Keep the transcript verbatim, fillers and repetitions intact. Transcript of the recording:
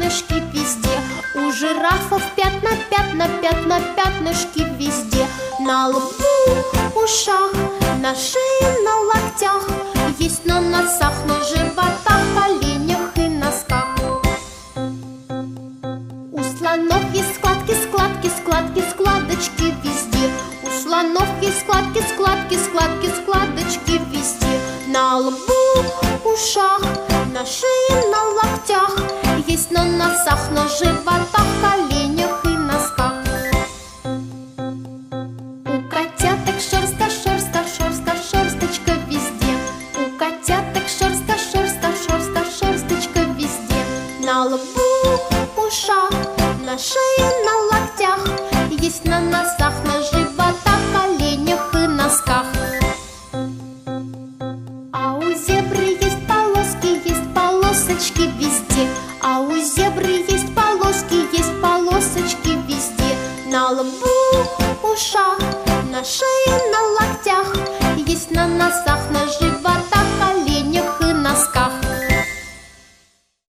пятнышки везде. У жирафов пятна, пятна, пятна, пятнышки везде. На лбу, ушах, на шее, на локтях. Есть на носах, на животах, коленях и носках. У слонов есть складки, складки, складки, складочки везде. У слонов есть складки, складки, складки, складочки везде. На лбу, ушах, на шее, на локтях. Есть на носах, на животах, коленях и носках. У котяток шерстка, шерстка, шерстка, шерсточка везде. У котяток шерстка, шерстка, шерстка, шерсточка везде. На лбу, ушах, на шее, на локтях. Есть на носах, на животах, коленях и носках. А у зебры есть полоски, есть полосочки везде. А у зебры есть полоски, есть полосочки везде. На лбу, ушах, на шее, на локтях. Есть на носах, на животах.